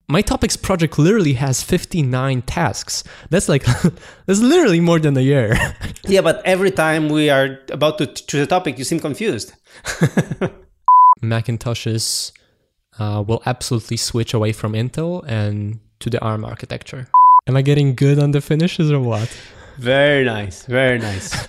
My topics project literally has 59 tasks. That's like, that's literally more than a year. Yeah, but every time we are about to choose a topic, you seem confused. Macintoshes will absolutely switch away from Intel and to the ARM architecture. Am I getting good on the finishes or what? Very nice, very nice.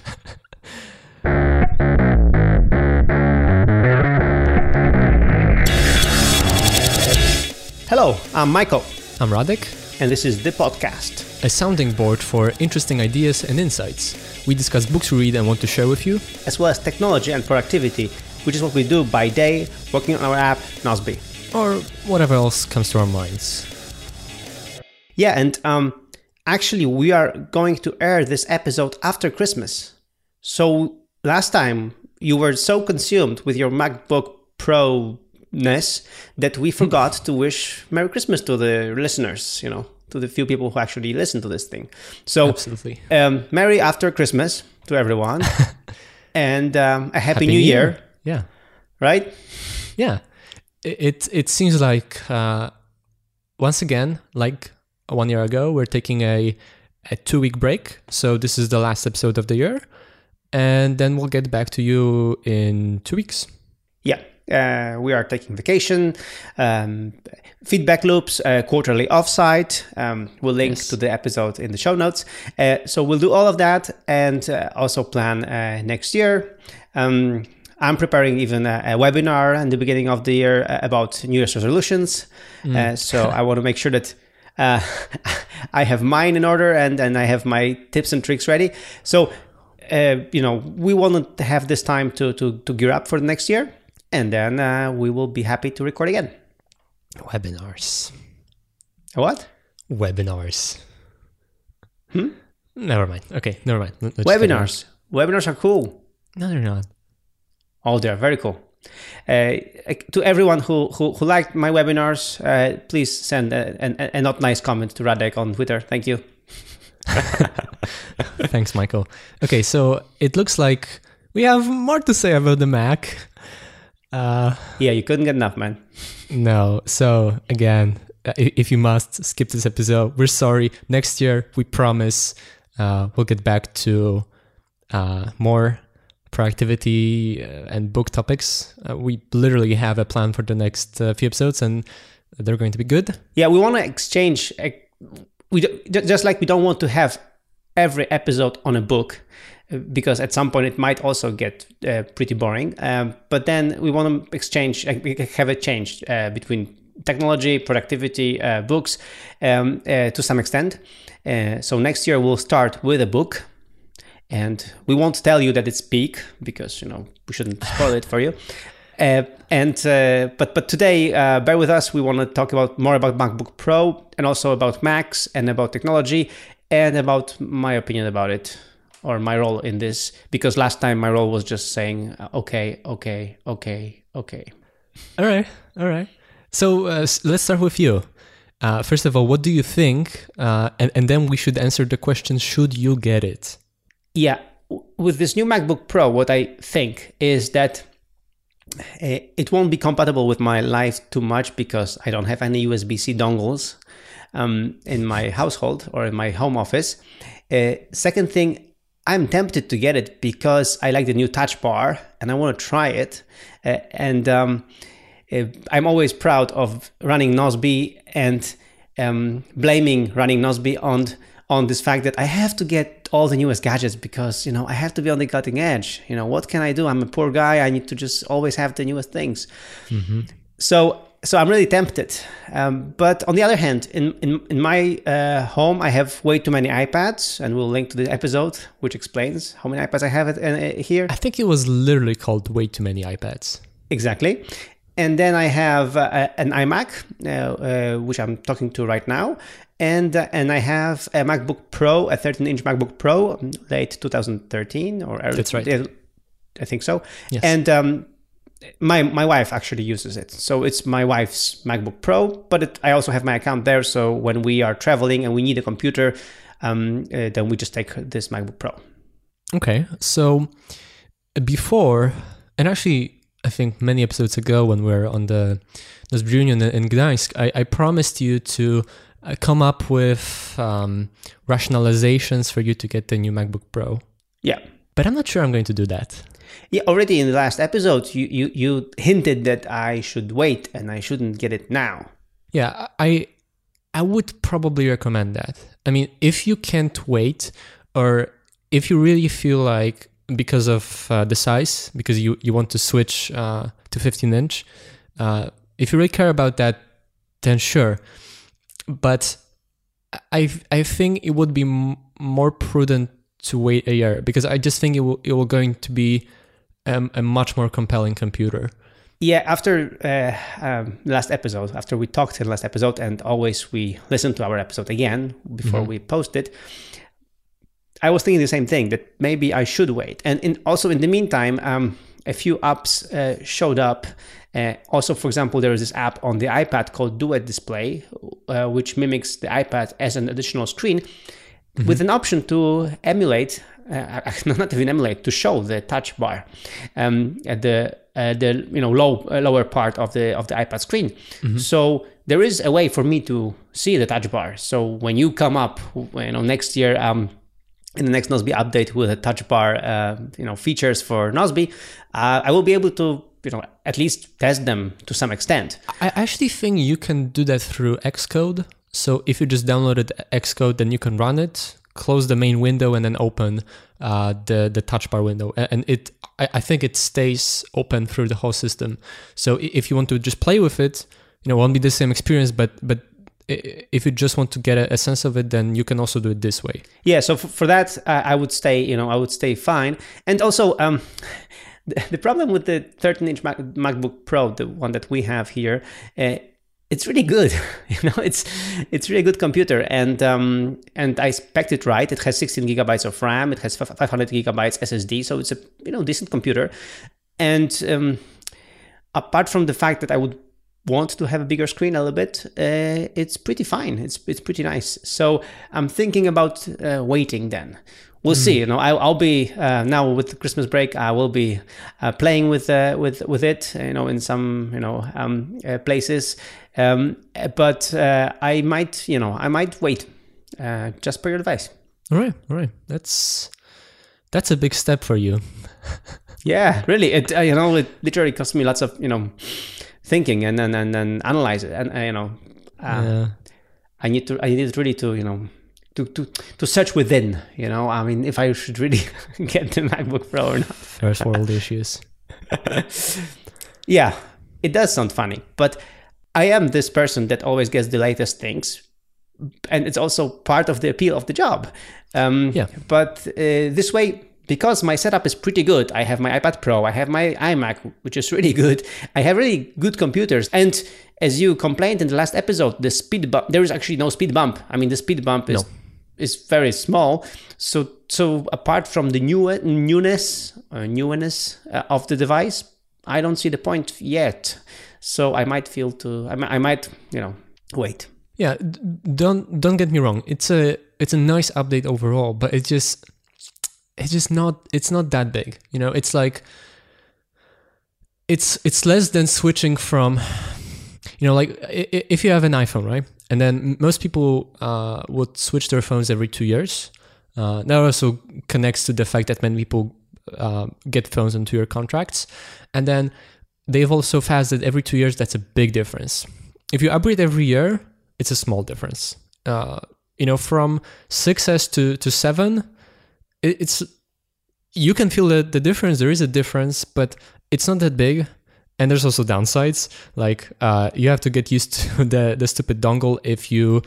Hello, I'm Michael. I'm Radek. And this is The Podcast, a sounding board for interesting ideas and insights. We discuss books we read and want to share with you, as well as technology and productivity, which is what we do by day, working on our app, Nozbe. Or whatever else comes to our minds. Yeah, and actually we are going to air this episode after Christmas. So last time you were so consumed with your MacBook Pro-ness that we forgot to wish Merry Christmas to the listeners, to the few people who actually listen to this thing. So absolutely. Merry after Christmas to everyone. And a Happy New Year. Yeah. Right? Yeah. It seems like, once again, like 1 year ago, we're taking a 2-week break. So this is the last episode of the year. And then we'll get back to you in 2 weeks. Yeah. We are taking vacation, feedback loops, quarterly offsite. We'll link to the episode in the show notes. So we'll do all of that and also plan next year. I'm preparing even a webinar in the beginning of the year about New Year's resolutions. So I want to make sure that I have mine in order and I have my tips and tricks ready. So, we want to have this time to gear up for the next year. And then we will be happy to record again. Webinars. What? Webinars. Never mind. Okay, never mind. Webinars. Webinars are cool. No, they're not. Oh, they're very cool. To everyone who liked my webinars, please send a not nice comment to Radek on Twitter. Thank you. Thanks, Michael. Okay, so it looks like we have more to say about the Mac. Yeah, you couldn't get enough, man. No. So again, if you must skip this episode, we're sorry. Next year, we promise we'll get back to more productivity and book topics. We literally have a plan for the next few episodes, and they're going to be good. Yeah, we want to exchange. We don't want to have every episode on a book, because at some point it might also get pretty boring. But then we want to have a change between technology, productivity, books to some extent. So next year we'll start with a book, and we won't tell you that it's peak because we shouldn't spoil it for you. But today, bear with us. We want to talk more about MacBook Pro and also about Macs and about technology and about my opinion about it. Or my role in this, because last time my role was just saying, okay. All right. So let's start with you. First of all, what do you think? And then we should answer the question, should you get it? Yeah, with this new MacBook Pro, what I think is that it won't be compatible with my life too much because I don't have any USB-C dongles in my household or in my home office. Second thing, I'm tempted to get it because I like the new touch bar and I want to try it. And I'm always proud of running Nozbe and blaming running Nozbe on this fact that I have to get all the newest gadgets because, I have to be on the cutting edge. What can I do? I'm a poor guy. I need to just always have the newest things. Mm-hmm. So I'm really tempted. But on the other hand, in my home, I have way too many iPads, and we'll link to the episode, which explains how many iPads I have here. I think it was literally called Way Too Many iPads. Exactly. And then I have an iMac, which I'm talking to right now. And I have a MacBook Pro, a 13-inch MacBook Pro, late 2013 or early. That's right. I think so. Yes. And my wife actually uses it. So it's my wife's MacBook Pro, but I also have my account there. So when we are traveling and we need a computer, then we just take this MacBook Pro. Okay. So before, and actually I think many episodes ago when we were on the Reunion in Gdańsk, I promised you to come up with rationalizations for you to get the new MacBook Pro. Yeah. But I'm not sure I'm going to do that. Yeah, already in the last episode, you hinted that I should wait and I shouldn't get it now. Yeah, I would probably recommend that. I mean, if you can't wait, or if you really feel like because of the size, because you want to switch to 15-inch, if you really care about that, then sure. But I think it would be more prudent to wait a year, because I just think it will going to be a much more compelling computer. Yeah, after last episode, after we talked in last episode, and always we listen to our episode again before we post it, I was thinking the same thing, that maybe I should wait. And also in the meantime, a few apps showed up. Also, for example, there is this app on the iPad called Duet Display, which mimics the iPad as an additional screen, with an option to emulate, not even emulate, to show the touch bar at the lower part of the iPad screen. So there is a way for me to see the touch bar. So when you come up, next year, in the next Nozbe update with a touch bar, features for Nozbe, I will be able to, at least test them to some extent. I actually think you can do that through Xcode. So if you just downloaded Xcode, then you can run it, close the main window, and then open the touch bar window. And I think it stays open through the whole system. So if you want to just play with it, it won't be the same experience, but if you just want to get a sense of it, then you can also do it this way. Yeah, so for that, I would stay fine. And also, the problem with the 13-inch MacBook Pro, the one that we have here, it's really good. It's really good computer, and I spec'd it right. It has 16 gigabytes of RAM. It has 500 gigabytes SSD, so it's a decent computer. And apart from the fact that I would want to have a bigger screen a little bit, it's pretty fine. It's pretty nice. So I'm thinking about waiting then. We'll see. I'll be now with the Christmas break. I will be playing with it. In some places. But I might wait. Just per your advice. All right. That's a big step for you. Yeah, really. It it literally cost me lots of thinking and then analyze it, and I need really to to search within, if I should really get the MacBook Pro or not. First world issues. Yeah, it does sound funny, but I am this person that always gets the latest things, and it's also part of the appeal of the job. But this way, because my setup is pretty good, I have my iPad Pro, I have my iMac, which is really good. I have really good computers. And as you complained in the last episode, the speed bump, there is actually no speed bump. I mean, the speed bump is very small. So apart from the newness of the device, I don't see the point yet. So I might I might wait. Yeah, don't get me wrong. It's a nice update overall, but it's not that big. It's like it's less than switching from, like if you have an iPhone, right? And then most people would switch their phones every 2 years. That also connects to the fact that many people get phones on 2-year contracts. And then they've also found that every 2 years, that's a big difference. If you upgrade every year, it's a small difference. From 6S to 7, you can feel the difference. There is a difference, but it's not that big. And there's also downsides. Like you have to get used to the stupid dongle if you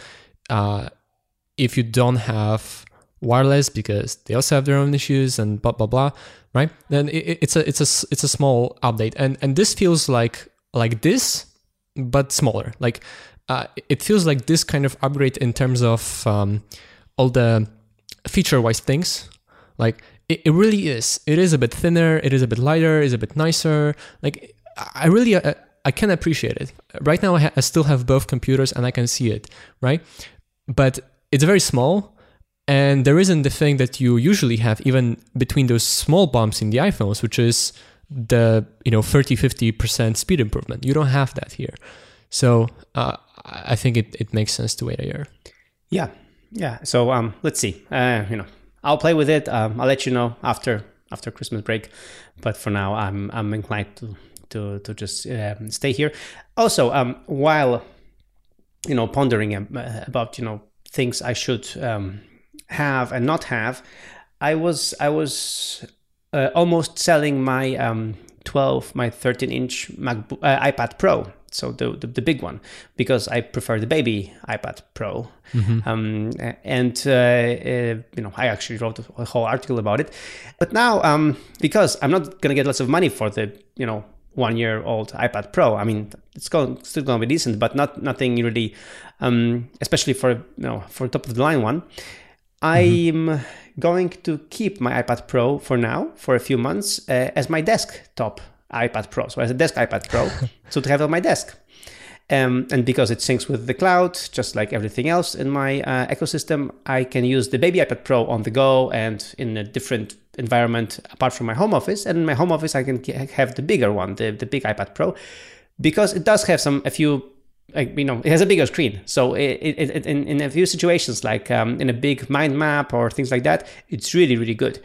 don't have wireless, because they also have their own issues and blah blah blah, right? Then it's a small update, and this feels like this, but smaller. Like it feels like this kind of upgrade in terms of all the feature-wise things. Like it really is. It is a bit thinner. It is a bit lighter. It's a bit nicer. Like I really I can appreciate it. Right now I still have both computers and I can see it, right? But it's very small. And there isn't the thing that you usually have even between those small bumps in the iPhones, which is the 30-50% speed improvement. You don't have that here. So I think it makes sense to wait a year. Yeah. So let's see. I'll play with it. I'll let you know after Christmas break. But for now, I'm inclined to just stay here. Also, while pondering about things I should have and not have, I was almost selling my 13-inch iPad Pro, so the big one, because I prefer the baby iPad Pro. I actually wrote a whole article about it. But now, because I'm not gonna get lots of money for the 1-year-old iPad Pro, I mean, it's still gonna be decent, but nothing really, especially for top of the line one. I'm going to keep my iPad Pro for now, for a few months, as my desktop iPad Pro. So as a desk iPad Pro, so to have it on my desk. And because it syncs with the cloud, just like everything else in my ecosystem, I can use the baby iPad Pro on the go and in a different environment apart from my home office. And in my home office, I can have the bigger one, the big iPad Pro, because it does have it has a bigger screen. So in a few situations, like in a big mind map or things like that, it's really, really good.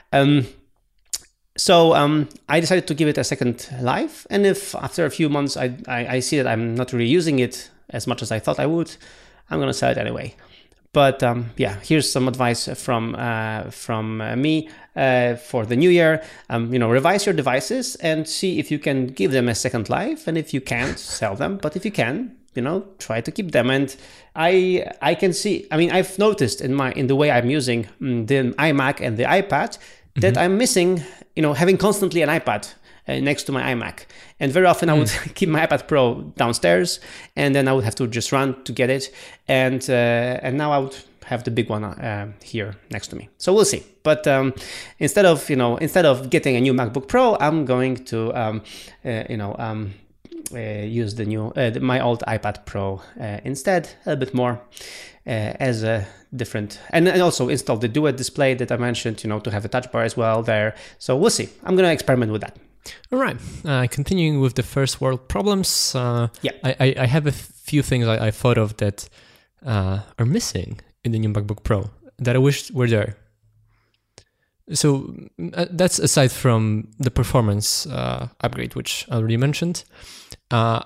So I decided to give it a second life. And if after a few months I see that I'm not really using it as much as I thought I would, I'm going to sell it anyway. But here's some advice from me for the new year. Revise your devices and see if you can give them a second life. And if you can't, sell them. But if you can, try to keep them. And I can see, I've noticed in the way I'm using the iMac and the iPad that I'm missing, having constantly an iPad next to my iMac. And very often I would keep my iPad Pro downstairs, and then I would have to just run to get it. And now I would have the big one here next to me. So we'll see. But instead of getting a new MacBook Pro, I'm going to use my old iPad Pro instead, a little bit more as a different, and also install the Duet display that I mentioned, to have a touch bar as well there. So we'll see. I'm going to experiment with that. All right. Continuing with the first world problems. I have a few things I thought of that are missing in the new MacBook Pro that I wish were there. So that's aside from the performance upgrade, which I already mentioned. I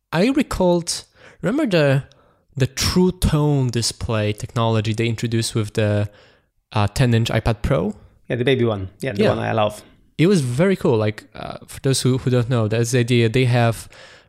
remember the True Tone display technology they introduced with the 10-inch iPad Pro. Yeah, the baby one. Yeah, the one I love. It was very cool. Like for those who don't know, that's the idea. They have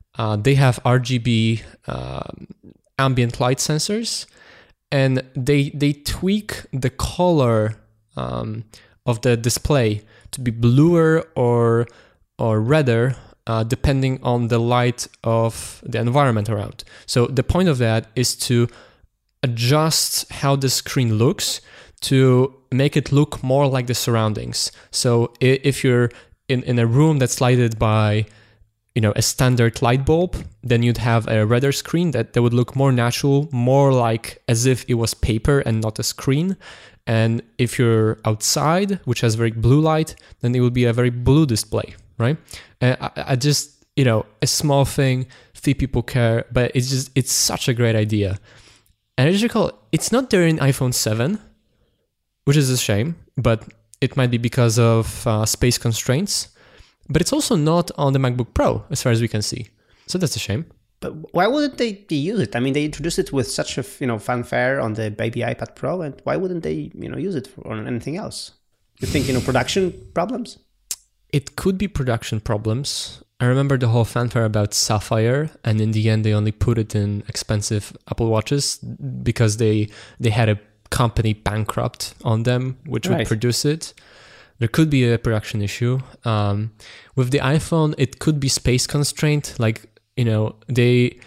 RGB ambient light sensors, and they tweak the color of the display to be bluer or redder depending on the light of the environment around. So the point of that is to adjust how the screen looks to make it look more like the surroundings. So if you're in a room that's lighted by a standard light bulb, then you'd have a redder screen that would look more natural, more like as if it was paper and not a screen. And if you're outside, which has very blue light, then it will be a very blue display, right? And I just, a small thing, few people care, but it's such a great idea. And I just recall, it's not there in iPhone 7, which is a shame, but it might be because of space constraints. But it's also not on the MacBook Pro, as far as we can see. So that's a shame. But why wouldn't they use it? I mean, they introduced it with such a fanfare on the baby iPad Pro, and why wouldn't they use it on anything else? You think production problems? It could be production problems. I remember the whole fanfare about Sapphire, and in the end, they only put it in expensive Apple Watches because they had a company bankrupt on them, which would produce it. There could be a production issue. With the iPhone, it could be space constraint. Like, they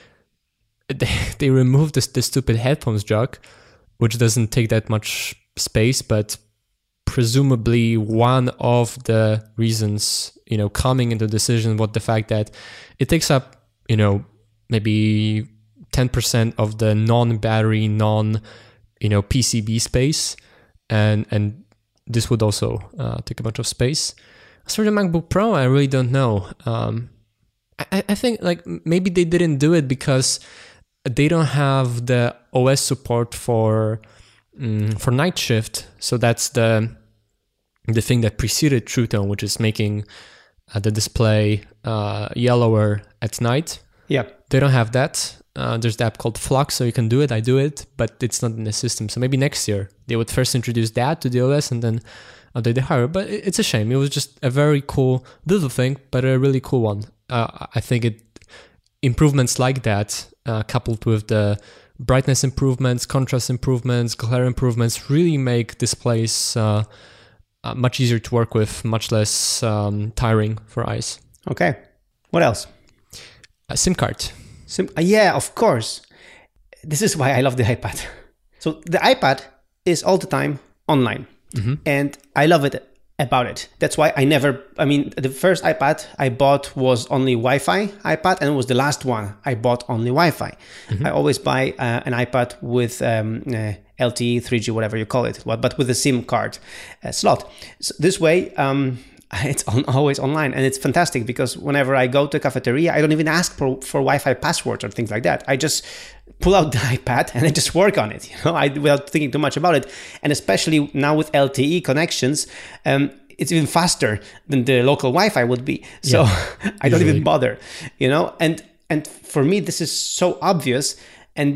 removed the stupid headphones jack, which doesn't take that much space, but presumably one of the reasons, coming into decision was the fact that it takes up, maybe 10% of the non-battery, PCB space, and this would also take a bunch of space. As for the MacBook Pro, I really don't know. I think like maybe they didn't do it because they don't have the OS support for night shift. So that's the thing that preceded True Tone, which is making the display yellower at night. Yeah. They don't have that. There's the app called Flux, so you can do it. I do it, but it's not in the system. So maybe next year they would first introduce that to the OS and then update the hardware. But it's a shame. It was just a very cool little thing, but a really cool one. I think improvements like that, coupled with the brightness improvements, contrast improvements, glare improvements, really make displays much easier to work with, much less tiring for eyes. Okay. What else? A SIM card. Yeah, of course. This is why I love the iPad. So the iPad is all the time online. Mm-hmm. And I love it about it. That's why the first iPad I bought was only Wi-Fi iPad, and it was the last one I bought only Wi-Fi. Mm-hmm. I always buy an iPad with LTE, 3G, whatever you call it, but with a SIM card slot. So this way, it's always online, and it's fantastic because whenever I go to a cafeteria, I don't even ask for Wi-Fi passwords or things like that. I just pull out the iPad and I just work on it, without thinking too much about it. And especially now with LTE connections, it's even faster than the local Wi-Fi would be. So yeah, I don't even bother, And for me, this is so obvious. And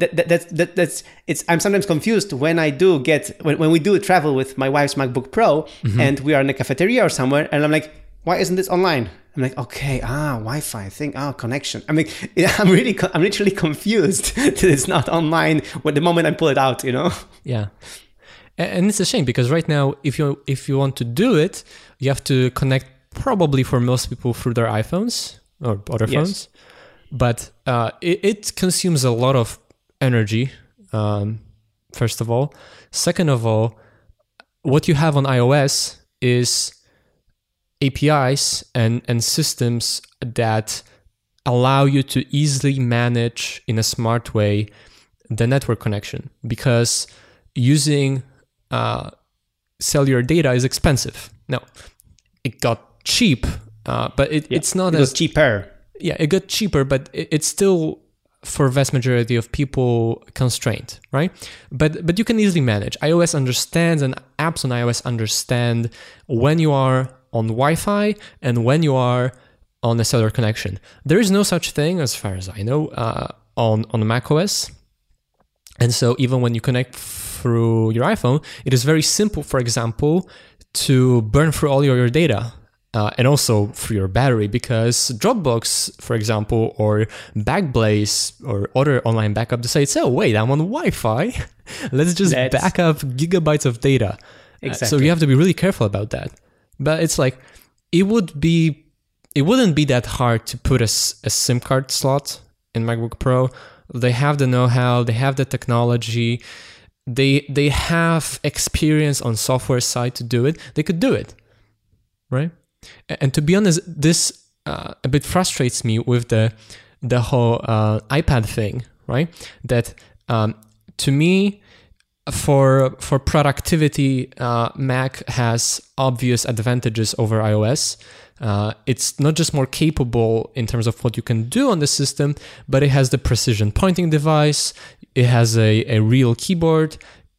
I'm sometimes confused when when we do travel with my wife's MacBook Pro, mm-hmm. and we are in a cafeteria or somewhere, and I'm like, why isn't this online? I'm like, okay, Wi-Fi thing, connection. I'm literally confused that it's not online the moment I pull it out, Yeah, and it's a shame because right now, if you want to do it, you have to connect probably for most people through their iPhones or other phones, but it consumes a lot of energy, first of all. Second of all, what you have on iOS is APIs and systems that allow you to easily manage in a smart way the network connection, because using cellular data is expensive. Now, it got cheap, but it's not as cheaper. Yeah, it got cheaper, but it's still, for vast majority of people, constrained, right? But you can easily manage. iOS understands, and apps on iOS understand when you are on Wi-Fi and when you are on a cellular connection. There is no such thing, as far as I know, on macOS. And so even when you connect through your iPhone, it is very simple, for example, to burn through all your data. And also through your battery, because Dropbox, for example, or Backblaze or other online backup decides, oh, wait, I'm on Wi-Fi. Let's just back up gigabytes of data. Exactly. So you have to be really careful about that. But it's like, it wouldn't be that hard to put a SIM card slot in MacBook Pro. They have the know-how, they have the technology, they have experience on software side to do it. They could do it, right? And to be honest, this a bit frustrates me with the whole iPad thing, right? That to me, for productivity, Mac has obvious advantages over iOS. It's not just more capable in terms of what you can do on the system, but it has the precision pointing device. It has a real keyboard.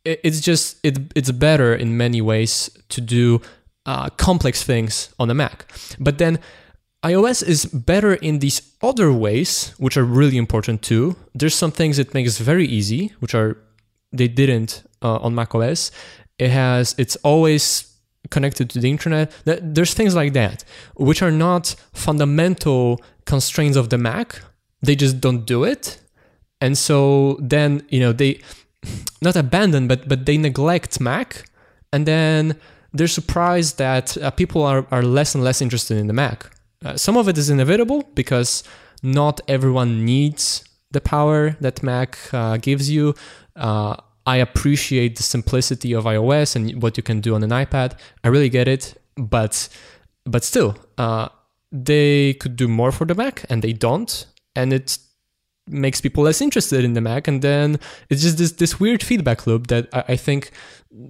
It's better in many ways to do complex things on a Mac. But then iOS is better in these other ways, which are really important too. There's some things it makes very easy, they didn't on macOS. It's always connected to the internet. There's things like that, which are not fundamental constraints of the Mac. They just don't do it. And so then, they not abandon, but they neglect Mac. And then they're surprised that people are less and less interested in the Mac. Some of it is inevitable because not everyone needs the power that Mac gives you. I appreciate the simplicity of iOS and what you can do on an iPad. I really get it, but still, they could do more for the Mac, and they don't, and it makes people less interested in the Mac, and then it's just this weird feedback loop that I think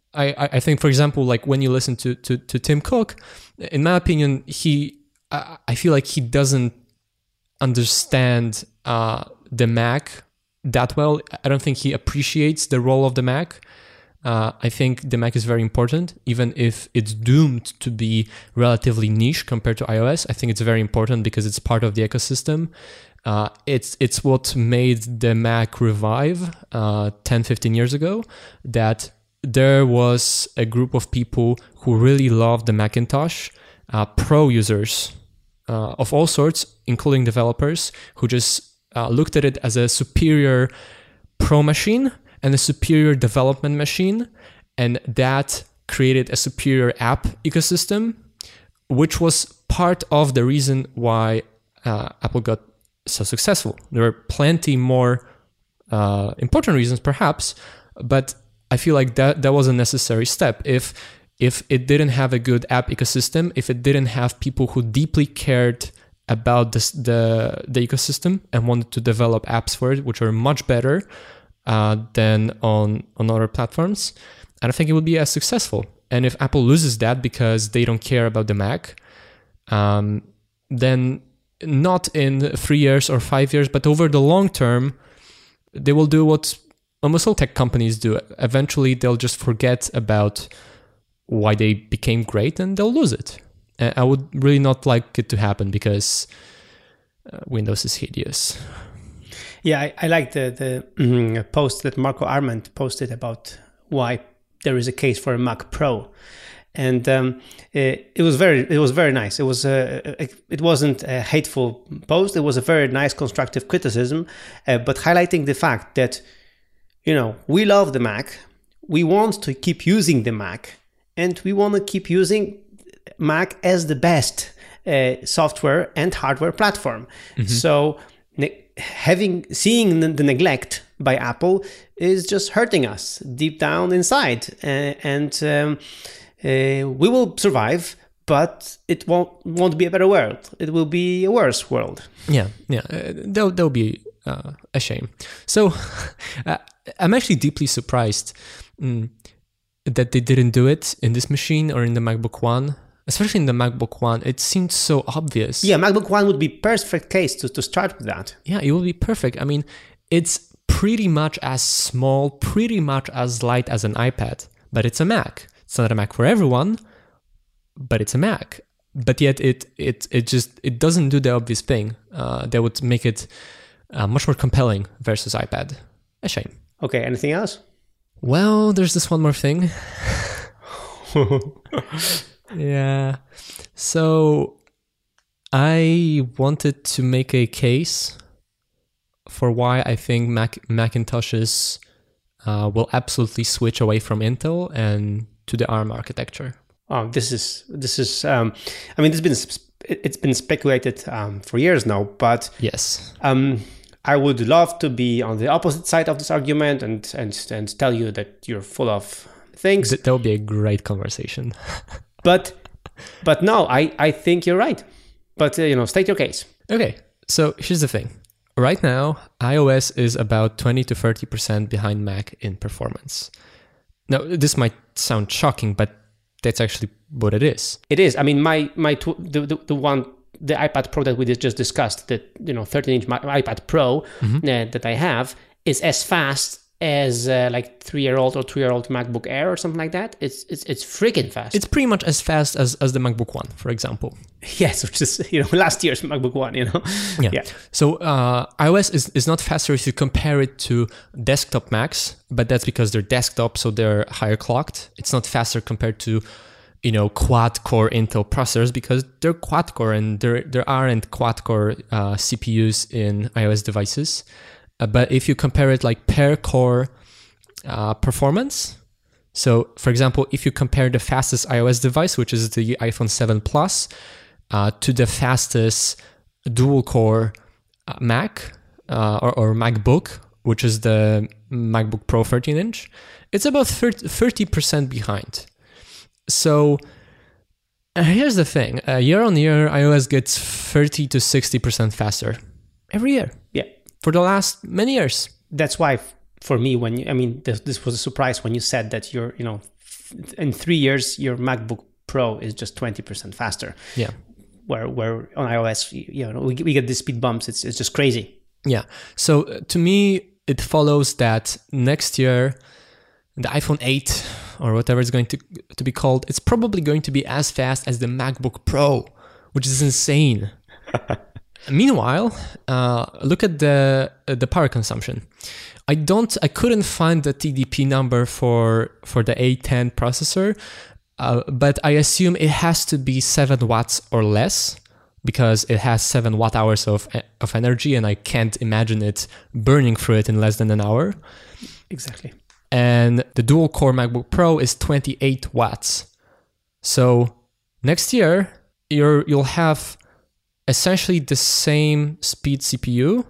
I think, for example, like when you listen to Tim Cook, in my opinion, I feel like he doesn't understand the Mac that well. I don't think he appreciates the role of the Mac. I think the Mac is very important, even if it's doomed to be relatively niche compared to iOS. I think it's very important because it's part of the ecosystem. It's what made the Mac revive 10, 15 years ago, that there was a group of people who really loved the Macintosh, pro users of all sorts, including developers, who just looked at it as a superior pro machine and a superior development machine, and that created a superior app ecosystem, which was part of the reason why Apple got so successful. There were plenty more important reasons, perhaps, but I feel like that was a necessary step. If it didn't have a good app ecosystem, if it didn't have people who deeply cared about the ecosystem and wanted to develop apps for it, which are much better than on other platforms, I don't think it would be as successful. And if Apple loses that because they don't care about the Mac, then not in 3 years or 5 years, but over the long term, they will do what almost all tech companies do. Eventually, they'll just forget about why they became great and they'll lose it. And I would really not like it to happen because Windows is hideous. Yeah, I like the post that Marco Arment posted about why there is a case for a Mac Pro, and it was very nice. It wasn't a hateful post. It was a very nice constructive criticism, but highlighting the fact that we love the Mac, we want to keep using the Mac, and we want to keep using Mac as the best software and hardware platform. Mm-hmm. So seeing the neglect by Apple is just hurting us deep down inside, and we will survive, but it won't be a better world. It will be a worse world. Yeah. That'll be a shame. So I'm actually deeply surprised that they didn't do it in this machine or in the MacBook One. Especially in the MacBook One, it seemed so obvious. Yeah, MacBook One would be perfect case to start with that. Yeah, it would be perfect. I mean, it's pretty much as small, pretty much as light as an iPad, but it's a Mac. It's not a Mac for everyone, but it's a Mac. But yet it doesn't do the obvious thing that would make it much more compelling versus iPad. A shame. Okay, anything else? Well, there's this one more thing. Yeah. So I wanted to make a case for why I think Macintoshes will absolutely switch away from Intel and to the ARM architecture. Oh, this is. I mean, it's been speculated for years now, but yes, I would love to be on the opposite side of this argument and tell you that you're full of things. That would be a great conversation. But no, I think you're right. But state your case. Okay, so here's the thing. Right now, iOS is about 20 to 30% behind Mac in performance. Now, this might sound shocking, but that's actually what it is. It is. I mean, the iPad Pro that we just discussed, the 13-inch iPad Pro that I have, is as fast as like 3-year-old or 2-year-old MacBook Air or something like that. It's freaking fast. It's pretty much as fast as the MacBook One, for example. Yes, which is last year's MacBook One. Yeah. So iOS is not faster if you compare it to desktop Macs, but that's because they're desktop, so they're higher clocked. It's not faster compared to quad-core Intel processors because they're quad-core, and there aren't quad-core CPUs in iOS devices. But if you compare it like per core performance, so for example, if you compare the fastest iOS device, which is the iPhone 7 Plus, to the fastest dual core Mac or MacBook, which is the MacBook Pro 13-inch, it's about 30% behind. So here's the thing. Year on year, iOS gets 30 to 60% faster every year. Yeah. For the last many years. That's why, for me, this was a surprise when you said that you're, in 3 years, your MacBook Pro is just 20% faster. Yeah. Where on iOS, we get these speed bumps. It's just crazy. Yeah. So to me, it follows that next year, the iPhone 8 or whatever it's going to be called, it's probably going to be as fast as the MacBook Pro, which is insane. Meanwhile, look at the power consumption. I couldn't find the TDP number for the A10 processor, but I assume it has to be 7 watts or less, because it has 7 watt hours of energy, and I can't imagine it burning through it in less than an hour. Exactly. And the dual-core MacBook Pro is 28 watts. So next year, you'll have essentially the same speed CPU,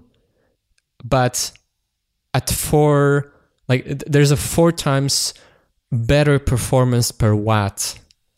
but at there's a 4 times better performance per watt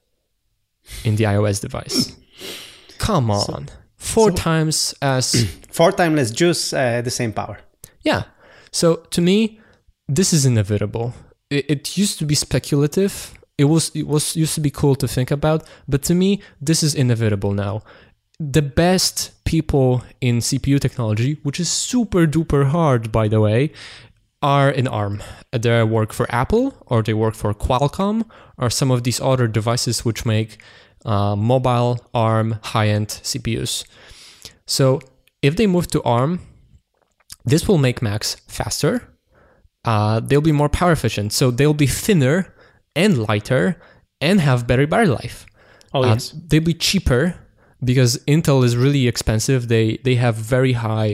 in the iOS device. Come on. 4 times as... 4 times less juice, the same power. Yeah. So to me, this is inevitable. It used to be speculative. It used to be cool to think about, but to me, this is inevitable now. The best people in CPU technology, which is super duper hard, by the way, are in ARM. They work for Apple, or they work for Qualcomm, or some of these other devices which make mobile ARM high-end CPUs. So if they move to ARM, this will make Macs faster. They'll be more power efficient. So they'll be thinner and lighter and have better battery life. Oh, yes. They'll be cheaper because Intel is really expensive. They have very high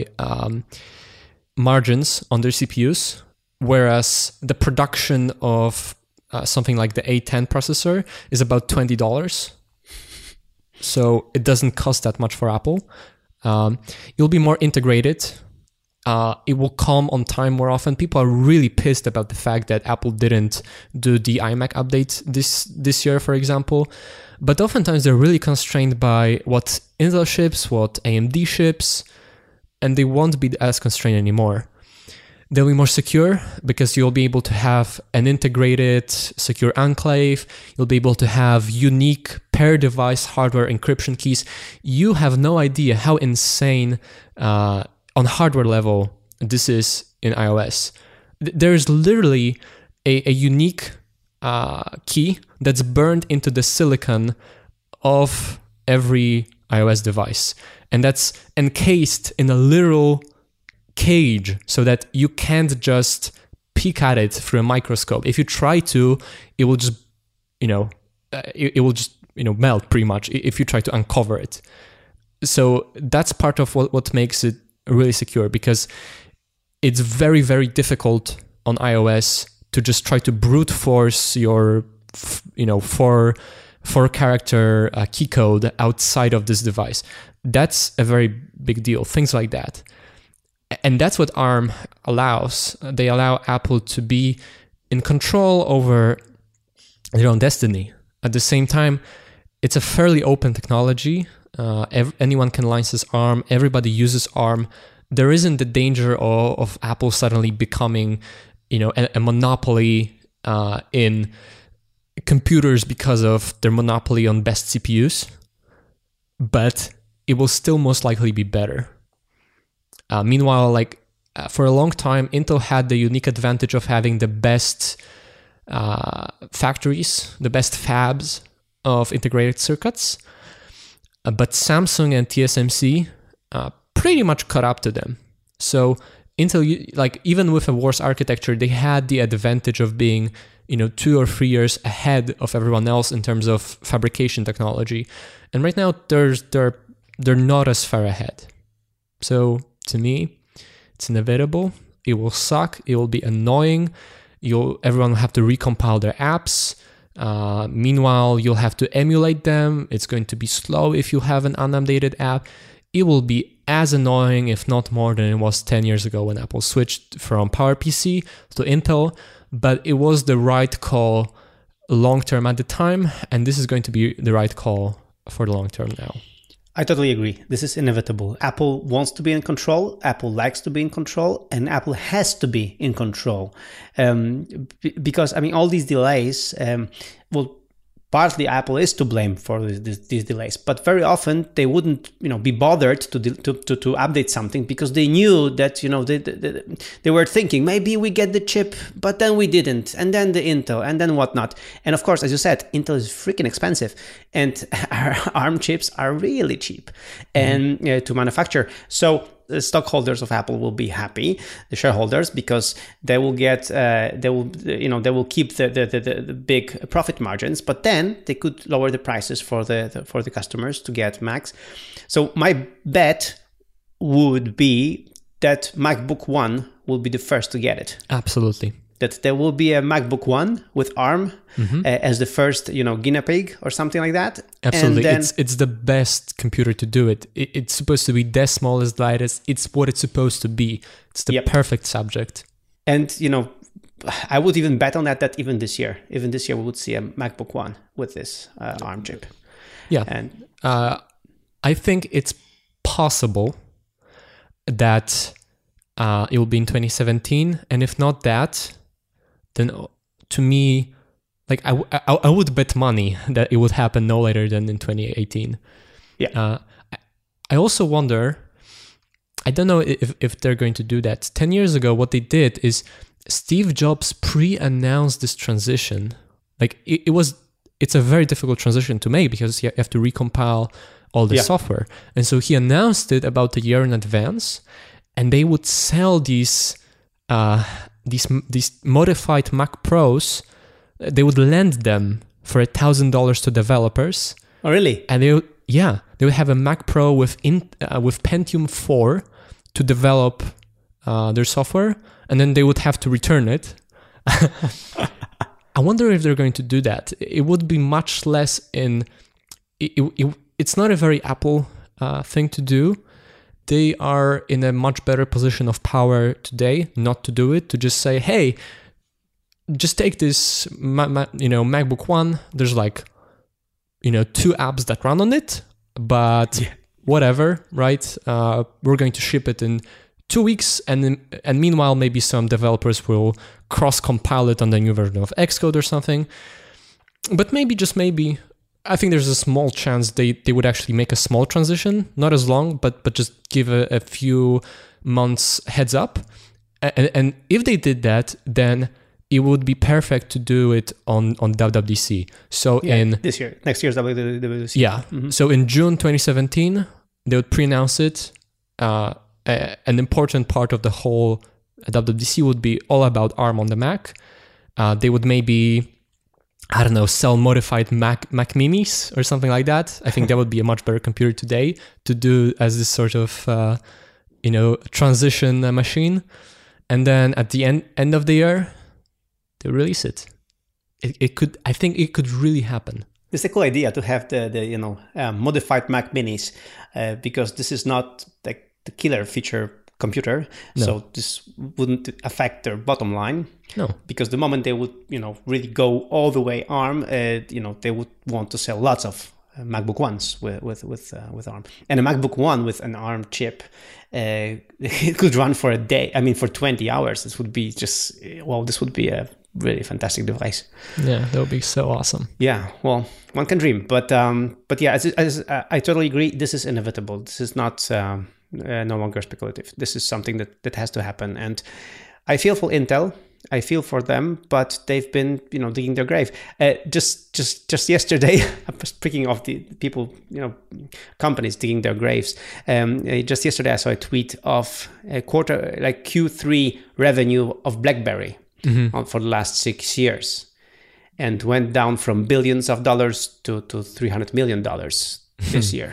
margins on their CPUs, whereas the production of something like the A10 processor is about $20. So it doesn't cost that much for Apple. It'll be more integrated. It will come on time more often. People are really pissed about the fact that Apple didn't do the iMac update this year, for example. But oftentimes they're really constrained by what Intel ships, what AMD ships, and they won't be as constrained anymore. They'll be more secure because you'll be able to have an integrated secure enclave. You'll be able to have unique per-device hardware encryption keys. You have no idea how insane on hardware level this is in iOS. There's literally a unique key that's burned into the silicon of every iOS device. And that's encased in a literal cage so that you can't just peek at it through a microscope. If you try to, it will just, melt pretty much if you try to uncover it. So that's part of what makes it really secure, because it's very, very difficult on iOS to just try to brute force your, four character key code outside of this device. That's a very big deal. Things like that. And that's what ARM allows. They allow Apple to be in control over their own destiny. At the same time, it's a fairly open technology. Anyone can license ARM. Everybody uses ARM. There isn't the danger of Apple suddenly becoming, a monopoly in computers because of their monopoly on best CPUs. But it will still most likely be better. Meanwhile, for a long time, Intel had the unique advantage of having the best factories, the best fabs of integrated circuits. But Samsung and TSMC pretty much caught up to them. So Intel, even with a worse architecture, they had the advantage of being, 2 or 3 years ahead of everyone else in terms of fabrication technology. And right now, they're not as far ahead. So to me, it's inevitable. It will suck. It will be annoying. Everyone will have to recompile their apps. Meanwhile, you'll have to emulate them. It's going to be slow if you have an unupdated app. It will be as annoying, if not more, than it was 10 years ago when Apple switched from PowerPC to Intel. But it was the right call long term at the time, and this is going to be the right call for the long term now. I totally agree. This is inevitable. Apple wants to be in control. Apple likes to be in control, and Apple has to be in control. Because I mean, all these delays, well, partly Apple is to blame for these delays, but very often they wouldn't, be bothered to update something because they knew that, they were thinking maybe we get the chip, but then we didn't, and then the Intel, and then whatnot. And of course, as you said, Intel is freaking expensive, and our ARM chips are really cheap and to manufacture. So the stockholders of Apple will be happy, the shareholders, because they will get, they will keep the big profit margins, but then they could lower the prices for the customers to get Macs. So my bet would be that MacBook One will be the first to get it. Absolutely. That there will be a MacBook One with ARM as the first, guinea pig or something like that. Absolutely. And then, it's the best computer to do it. It's supposed to be the smallest, lightest. It's what it's supposed to be. It's the perfect subject. And, I would even bet on that even this year we would see a MacBook One with this ARM chip. Yeah. And I think it's possible that it will be in 2017. And if not that, then to me, like I would bet money that it would happen no later than in 2018. Yeah. I also wonder, I don't know if they're going to do that. 10 years ago, what they did is Steve Jobs pre-announced this transition. Like it's a very difficult transition to make because you have to recompile all the software. And so he announced it about a year in advance, and they would sell these modified Mac Pros. They would lend them for $1,000 to developers. Oh, really? And they would have a Mac Pro with Pentium 4 to develop their software, and then they would have to return it. I wonder if they're going to do that. It would be much less it's not a very Apple thing to do. They are in a much better position of power today not to do it, to just say, hey, just take this MacBook One. There's 2 apps that run on it, but whatever, right? We're going to ship it in 2 weeks, and meanwhile, maybe some developers will cross-compile it on the new version of Xcode or something. But maybe, just maybe, I think there's a small chance they would actually make a small transition, not as long, but just give a few months heads up. And if they did that, then it would be perfect to do it on WWDC. So this year, next year's WWDC. Yeah. Mm-hmm. So in June 2017, they would pre-announce it. An important part of the whole WWDC would be all about ARM on the Mac. They would maybe, I don't know, sell modified Mac Minis or something like that. I think that would be a much better computer today to do as this sort of, transition machine. And then at the end of the year, they release it. I think it could really happen. It's a cool idea to have the modified Mac Minis because this is not like the killer feature computer. No. So this wouldn't affect their bottom line. No. Because the moment they would, really go all the way ARM, they would want to sell lots of MacBook Ones with ARM. And a MacBook One with an ARM chip, it could run for a day. I mean, for 20 hours. This would be this would be a really fantastic device. Yeah, that would be so awesome. Yeah, well, one can dream. But yeah, as I totally agree. This is inevitable. This is not no longer speculative. This is something that has to happen. And I feel for Intel. I feel for them, but they've been, digging their grave. Just yesterday, speaking of the people, companies digging their graves. Just yesterday, I saw a tweet of a quarter, like Q3 revenue of BlackBerry for the last 6 years, and went down from billions of dollars to $300 million this year.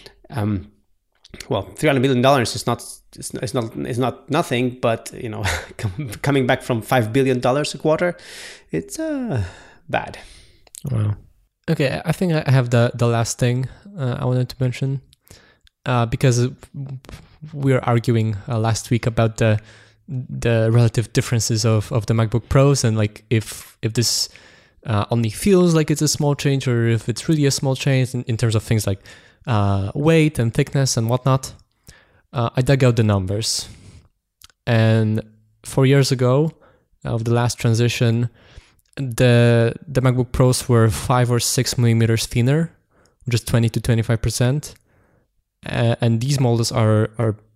Well, $300 million is not nothing, but coming back from $5 billion a quarter, it's bad. Wow. Okay, I think I have the last thing I wanted to mention because we were arguing last week about the relative differences of the MacBook Pros, and like if this only feels like it's a small change or if it's really a small change in terms of things like weight and thickness and whatnot, I dug out the numbers. And 4 years ago, of the last transition, the MacBook Pros were 5 or 6 millimeters thinner, just 20 to 25%. And these models are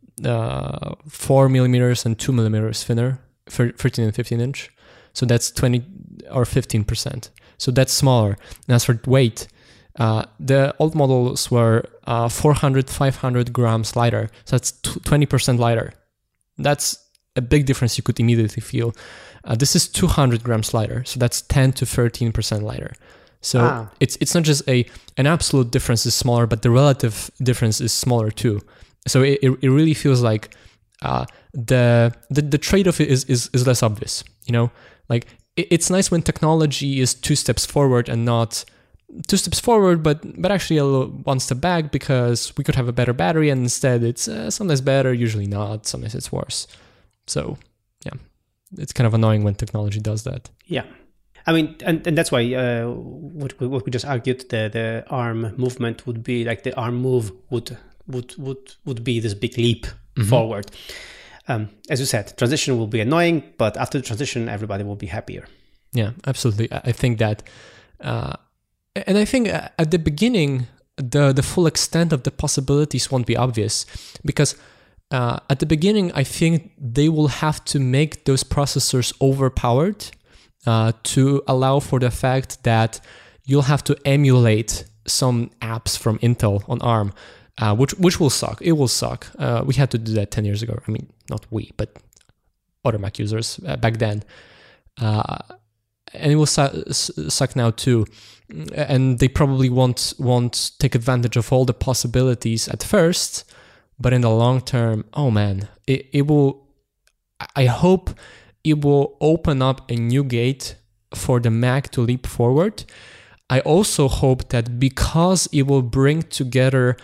4 millimeters and 2 millimeters thinner, 13 and 15 inch. So that's 20 or 15%. So that's smaller. And as for weight, the old models were 400, 500 grams lighter. So that's 20% lighter. That's a big difference you could immediately feel. This is 200 grams lighter. So that's 10 to 13% lighter. So it's not just an absolute difference is smaller, but the relative difference is smaller too. So it really feels like the trade-off is less obvious. You know, like it's nice when technology is 2 steps forward and not 2 steps forward, but actually a little 1 step back, because we could have a better battery, and instead it's sometimes better, usually not, sometimes it's worse. So yeah, it's kind of annoying when technology does that. Yeah. I mean, and that's why what we just argued, the ARM movement would be like, the ARM move would be this big leap forward. As you said, transition will be annoying, but after the transition, everybody will be happier. Yeah, absolutely. I think that, and I think at the beginning, the full extent of the possibilities won't be obvious, because at the beginning, I think they will have to make those processors overpowered to allow for the fact that you'll have to emulate some apps from Intel on ARM, which will suck. It will suck. We had to do that 10 years ago. I mean, not we, but other Mac users back then. And it will suck now too. And they probably won't take advantage of all the possibilities at first, but in the long term, oh man, it will, I hope it will open up a new gate for the Mac to leap forward. I also hope that because it will bring together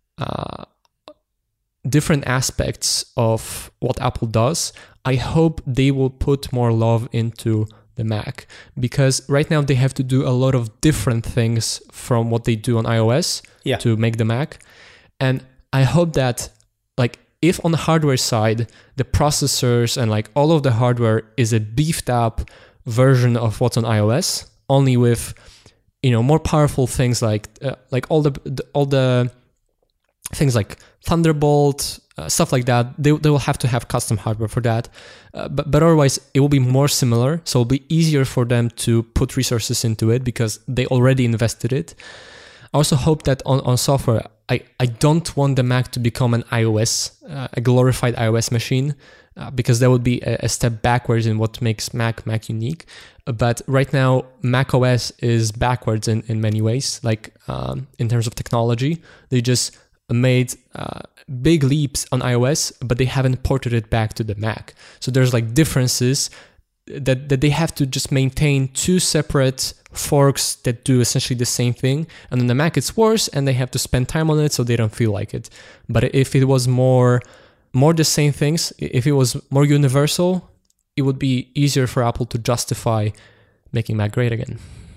different aspects of what Apple does, I hope they will put more love into the Mac, because right now they have to do a lot of different things from what they do on iOS to make the Mac. And I hope that, like, if on the hardware side, the processors and like all of the hardware is a beefed up version of what's on iOS, only with, you know, more powerful things like all the things like Thunderbolt, stuff like that. They will have to have custom hardware for that. But otherwise, it will be more similar. So it'll be easier for them to put resources into it because they already invested it. I also hope that on software, I don't want the Mac to become an iOS, a glorified iOS machine, because that would be a step backwards in what makes Mac unique. But right now, Mac OS is backwards in many ways, like in terms of technology. They just made big leaps on iOS, but they haven't ported it back to the Mac. So there's like differences that they have to just maintain 2 separate forks that do essentially the same thing. And on the Mac, it's worse, and they have to spend time on it, so they don't feel like it. But if it was more the same things, if it was more universal, it would be easier for Apple to justify making Mac great again.